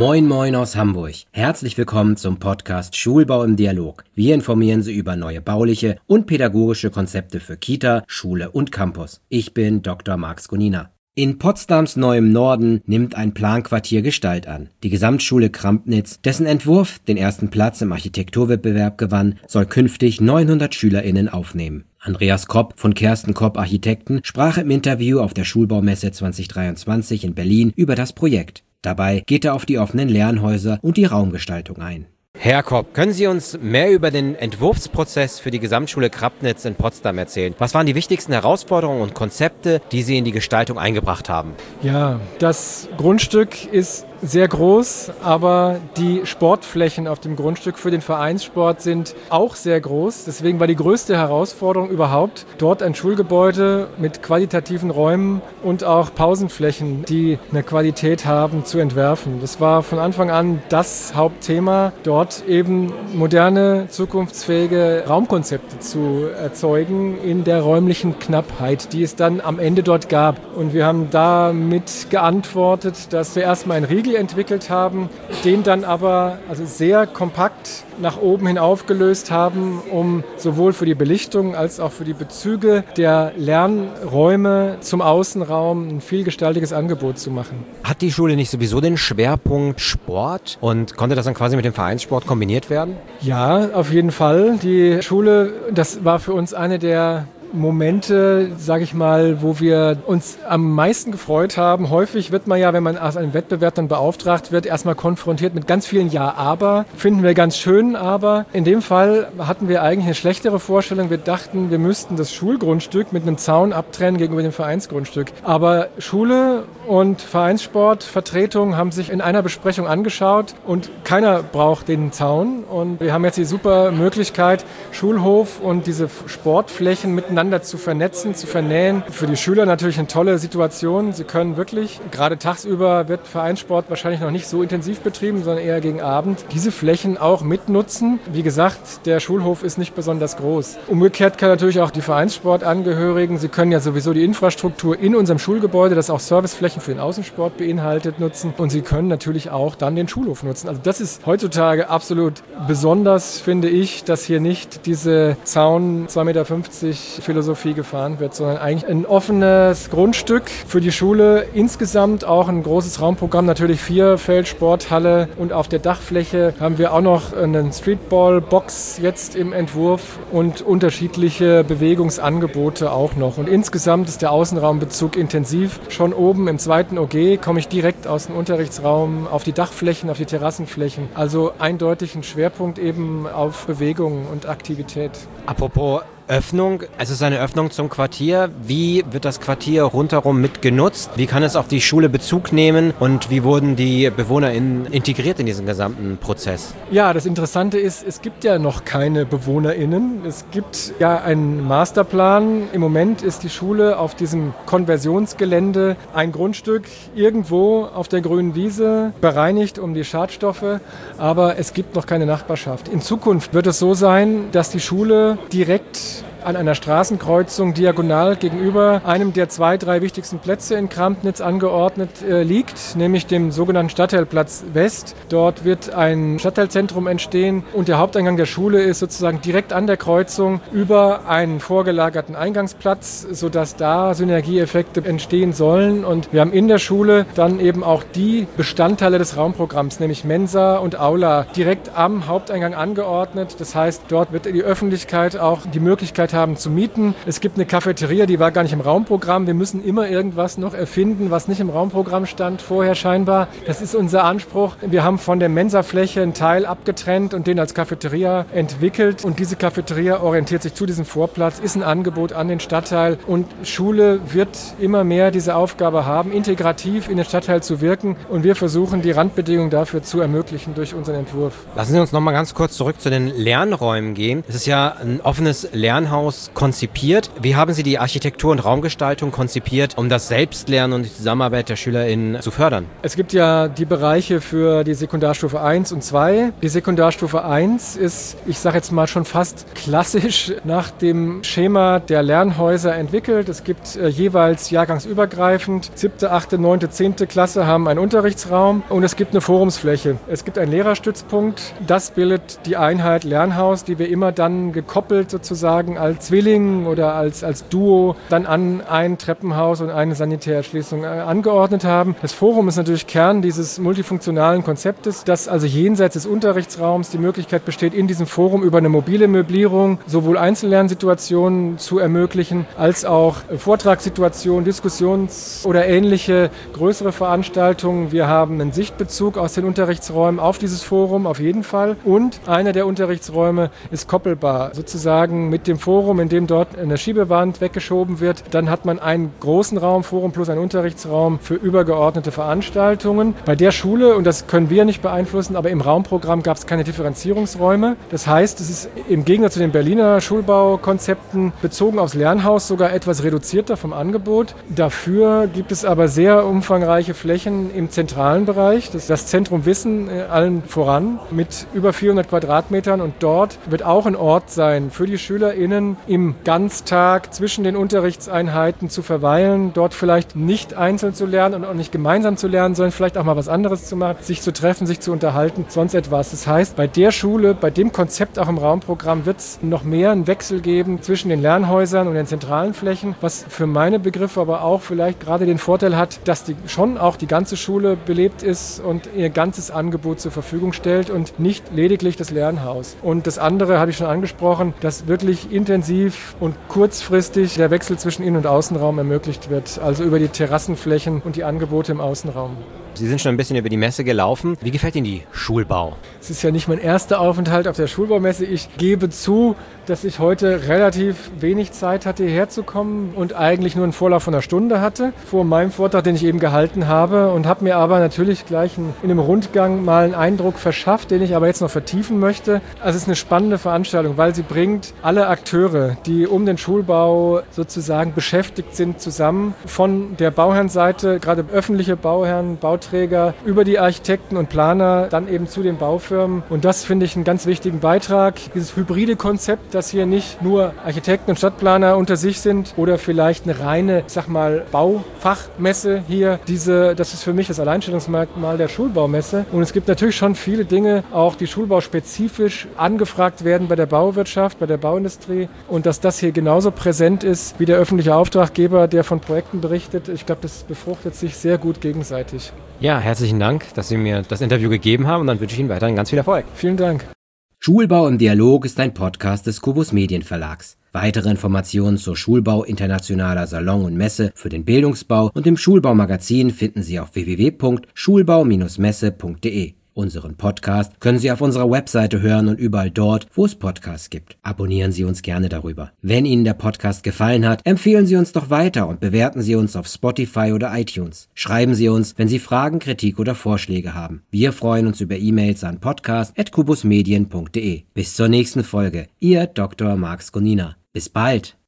Moin Moin aus Hamburg. Herzlich willkommen zum Podcast Schulbau im Dialog. Wir informieren Sie über neue bauliche und pädagogische Konzepte für Kita, Schule und Campus. Ich bin Dr. Marx Gonina. In Potsdams neuem Norden nimmt ein Planquartier Gestalt an. Die Gesamtschule Krampnitz, dessen Entwurf den ersten Platz im Architekturwettbewerb gewann, soll künftig 900 SchülerInnen aufnehmen. Andreas Kopp von Kersten Kopp Architekten sprach im Interview auf der Schulbaumesse 2023 in Berlin über das Projekt. Dabei geht er auf die offenen Lernhäuser und die Raumgestaltung ein. Herr Kopp, können Sie uns mehr über den Entwurfsprozess für die Gesamtschule Krampnitz in Potsdam erzählen? Was waren die wichtigsten Herausforderungen und Konzepte, die Sie in die Gestaltung eingebracht haben? Ja, das Grundstück ist sehr groß, aber die Sportflächen auf dem Grundstück für den Vereinssport sind auch sehr groß. Deswegen war die größte Herausforderung überhaupt, dort ein Schulgebäude mit qualitativen Räumen und auch Pausenflächen, die eine Qualität haben, zu entwerfen. Das war von Anfang an das Hauptthema, dort eben moderne, zukunftsfähige Raumkonzepte zu erzeugen in der räumlichen Knappheit, die es dann am Ende dort gab. Und wir haben damit geantwortet, dass wir erstmal einen Riegel entwickelt haben, den dann aber sehr kompakt nach oben hin aufgelöst haben, um sowohl für die Belichtung als auch für die Bezüge der Lernräume zum Außenraum ein vielgestaltiges Angebot zu machen. Hat die Schule nicht sowieso den Schwerpunkt Sport und konnte das dann quasi mit dem Vereinssport kombiniert werden? Ja, auf jeden Fall. Die Schule, das war für uns eine der Momente, sage ich mal, wo wir uns am meisten gefreut haben. Häufig wird man ja, wenn man aus einem Wettbewerb dann beauftragt wird, erstmal konfrontiert mit ganz vielen Ja-Aber. Finden wir ganz schön, aber in dem Fall hatten wir eigentlich eine schlechtere Vorstellung. Wir dachten, wir müssten das Schulgrundstück mit einem Zaun abtrennen gegenüber dem Vereinsgrundstück. Aber Schule und Vereinssportvertretung haben sich in einer Besprechung angeschaut und keiner braucht den Zaun. Und wir haben jetzt die super Möglichkeit, Schulhof und diese Sportflächen miteinander zu vernetzen, zu vernähen. Für die Schüler natürlich eine tolle Situation. Sie können wirklich, gerade tagsüber wird Vereinssport wahrscheinlich noch nicht so intensiv betrieben, sondern eher gegen Abend, diese Flächen auch mitnutzen. Wie gesagt, der Schulhof ist nicht besonders groß. Umgekehrt kann natürlich auch die Vereinssportangehörigen, sie können ja sowieso die Infrastruktur in unserem Schulgebäude, das auch Serviceflächen für den Außensport beinhaltet, nutzen. Und sie können natürlich auch dann den Schulhof nutzen. Also das ist heutzutage absolut besonders, finde ich, dass hier nicht diese Zaun 2,50 Meter Philosophie gefahren wird, sondern eigentlich ein offenes Grundstück für die Schule. Insgesamt auch ein großes Raumprogramm, natürlich 4-Feld, Sporthalle und auf der Dachfläche haben wir auch noch einen Streetball-Box jetzt im Entwurf und unterschiedliche Bewegungsangebote auch noch. Und insgesamt ist der Außenraumbezug intensiv. Schon oben im 2. OG komme ich direkt aus dem Unterrichtsraum auf die Dachflächen, auf die Terrassenflächen. Also eindeutig ein Schwerpunkt eben auf Bewegung und Aktivität. Apropos Öffnung, es ist eine Öffnung zum Quartier. Wie wird das Quartier rundherum mitgenutzt? Wie kann es auf die Schule Bezug nehmen? Und wie wurden die BewohnerInnen integriert in diesen gesamten Prozess? Ja, das Interessante ist, es gibt ja noch keine BewohnerInnen. Es gibt ja einen Masterplan. Im Moment ist die Schule auf diesem Konversionsgelände ein Grundstück irgendwo auf der grünen Wiese, bereinigt um die Schadstoffe. Aber es gibt noch keine Nachbarschaft. In Zukunft wird es so sein, dass die Schule direkt an einer Straßenkreuzung diagonal gegenüber einem der 2-3 wichtigsten Plätze in Krampnitz angeordnet liegt, nämlich dem sogenannten Stadtteilplatz West. Dort wird ein Stadtteilzentrum entstehen und der Haupteingang der Schule ist sozusagen direkt an der Kreuzung über einen vorgelagerten Eingangsplatz, sodass da Synergieeffekte entstehen sollen. Und wir haben in der Schule dann eben auch die Bestandteile des Raumprogramms, nämlich Mensa und Aula, direkt am Haupteingang angeordnet. Das heißt, dort wird die Öffentlichkeit auch die Möglichkeit haben zu mieten. Es gibt eine Cafeteria, die war gar nicht im Raumprogramm. Wir müssen immer irgendwas noch erfinden, was nicht im Raumprogramm stand vorher scheinbar. Das ist unser Anspruch. Wir haben von der Mensa-Fläche einen Teil abgetrennt und den als Cafeteria entwickelt. Und diese Cafeteria orientiert sich zu diesem Vorplatz, ist ein Angebot an den Stadtteil. Und Schule wird immer mehr diese Aufgabe haben, integrativ in den Stadtteil zu wirken. Und wir versuchen, die Randbedingungen dafür zu ermöglichen durch unseren Entwurf. Lassen Sie uns noch mal ganz kurz zurück zu den Lernräumen gehen. Es ist ja ein offenes Lernhaus Lernhaus konzipiert. Wie haben Sie die Architektur und Raumgestaltung konzipiert, um das Selbstlernen und die Zusammenarbeit der SchülerInnen zu fördern? Es gibt ja die Bereiche für die Sekundarstufe 1 und 2. Die Sekundarstufe 1 ist, ich sage jetzt mal schon fast klassisch nach dem Schema der Lernhäuser entwickelt. Es gibt jeweils jahrgangsübergreifend 7., 8., 9., 10. Klasse haben einen Unterrichtsraum und es gibt eine Forumsfläche. Es gibt einen Lehrerstützpunkt. Das bildet die Einheit Lernhaus, die wir immer dann gekoppelt sozusagen als Zwilling oder als Duo dann an ein Treppenhaus und eine Sanitärerschließung angeordnet haben. Das Forum ist natürlich Kern dieses multifunktionalen Konzeptes, dass also jenseits des Unterrichtsraums die Möglichkeit besteht, in diesem Forum über eine mobile Möblierung sowohl Einzellernsituationen zu ermöglichen, als auch Vortragssituationen, Diskussions- oder ähnliche größere Veranstaltungen. Wir haben einen Sichtbezug aus den Unterrichtsräumen auf dieses Forum auf jeden Fall und einer der Unterrichtsräume ist koppelbar, sozusagen mit dem Forum, in dem dort eine Schiebewand weggeschoben wird. Dann hat man einen großen Raum, Forum plus einen Unterrichtsraum für übergeordnete Veranstaltungen. Bei der Schule, und das können wir nicht beeinflussen, aber im Raumprogramm gab es keine Differenzierungsräume. Das heißt, es ist im Gegensatz zu den Berliner Schulbaukonzepten bezogen aufs Lernhaus sogar etwas reduzierter vom Angebot. Dafür gibt es aber sehr umfangreiche Flächen im zentralen Bereich. Das Zentrum Wissen allen voran mit über 400 Quadratmetern und dort wird auch ein Ort sein für die SchülerInnen im Ganztag zwischen den Unterrichtseinheiten zu verweilen, dort vielleicht nicht einzeln zu lernen und auch nicht gemeinsam zu lernen, sondern vielleicht auch mal was anderes zu machen, sich zu treffen, sich zu unterhalten, sonst etwas. Das heißt, bei der Schule, bei dem Konzept auch im Raumprogramm wird es noch mehr einen Wechsel geben zwischen den Lernhäusern und den zentralen Flächen, was für meine Begriffe aber auch vielleicht gerade den Vorteil hat, dass schon auch die ganze Schule belebt ist und ihr ganzes Angebot zur Verfügung stellt und nicht lediglich das Lernhaus. Und das andere habe ich schon angesprochen, dass wirklich intensiv und kurzfristig der Wechsel zwischen Innen- und Außenraum ermöglicht wird, also über die Terrassenflächen und die Angebote im Außenraum. Sie sind schon ein bisschen über die Messe gelaufen. Wie gefällt Ihnen die Schulbau? Es ist ja nicht mein erster Aufenthalt auf der Schulbaumesse. Ich gebe zu, dass ich heute relativ wenig Zeit hatte, hierher zu kommen und eigentlich nur einen Vorlauf von einer Stunde hatte vor meinem Vortrag, den ich eben gehalten habe und habe mir aber natürlich gleich in einem Rundgang mal einen Eindruck verschafft, den ich aber jetzt noch vertiefen möchte. Also es ist eine spannende Veranstaltung, weil sie bringt alle Akteure, die um den Schulbau sozusagen beschäftigt sind, zusammen. Von der Bauherrenseite, gerade öffentliche Bauherren, Bauträger, über die Architekten und Planer, dann eben zu den Baufirmen. Und das finde ich einen ganz wichtigen Beitrag. Dieses hybride Konzept, dass hier nicht nur Architekten und Stadtplaner unter sich sind oder vielleicht eine reine, ich sag mal, Baufachmesse hier. Das ist für mich das Alleinstellungsmerkmal der Schulbaumesse. Und es gibt natürlich schon viele Dinge, auch die schulbauspezifisch angefragt werden bei der Bauwirtschaft, bei der Bauindustrie. Und dass das hier genauso präsent ist wie der öffentliche Auftraggeber, der von Projekten berichtet, ich glaube, das befruchtet sich sehr gut gegenseitig. Ja, herzlichen Dank, dass Sie mir das Interview gegeben haben und dann wünsche ich Ihnen weiterhin ganz viel Erfolg. Vielen Dank. Schulbau im Dialog ist ein Podcast des Kubus Medienverlags. Weitere Informationen zur Schulbau internationaler Salon und Messe für den Bildungsbau und dem Schulbaumagazin finden Sie auf www.schulbau-messe.de. Unseren Podcast können Sie auf unserer Webseite hören und überall dort, wo es Podcasts gibt. Abonnieren Sie uns gerne darüber. Wenn Ihnen der Podcast gefallen hat, empfehlen Sie uns doch weiter und bewerten Sie uns auf Spotify oder iTunes. Schreiben Sie uns, wenn Sie Fragen, Kritik oder Vorschläge haben. Wir freuen uns über E-Mails an podcast@kubusmedien.de. Bis zur nächsten Folge. Ihr Dr. Marx Gonina. Bis bald!